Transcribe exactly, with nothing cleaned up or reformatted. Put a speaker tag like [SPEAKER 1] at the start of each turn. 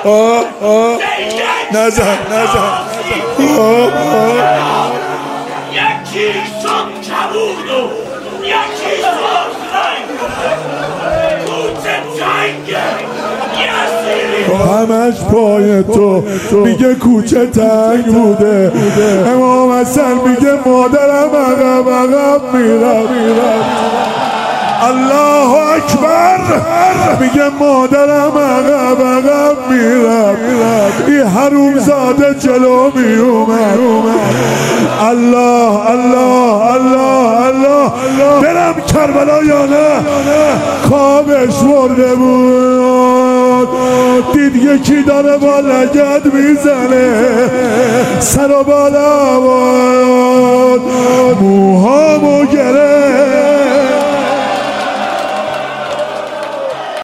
[SPEAKER 1] آه آه نزن نزن آه آه
[SPEAKER 2] یکی شد کبود و یکی شد رنگ کوچه جنگ
[SPEAKER 1] همش پای تو میگه کوچه تنگ بوده امام حسن میگه مادرم عقب عقب میرم الله اکبر میگه مادرم عقب عقب میرم این حروم زاده جلو میومد الله الله الله الله برم کربلا یا نه خوابش برده بود دید یکی داره با لگد میزنه سر و بالا بود موهامو گرفت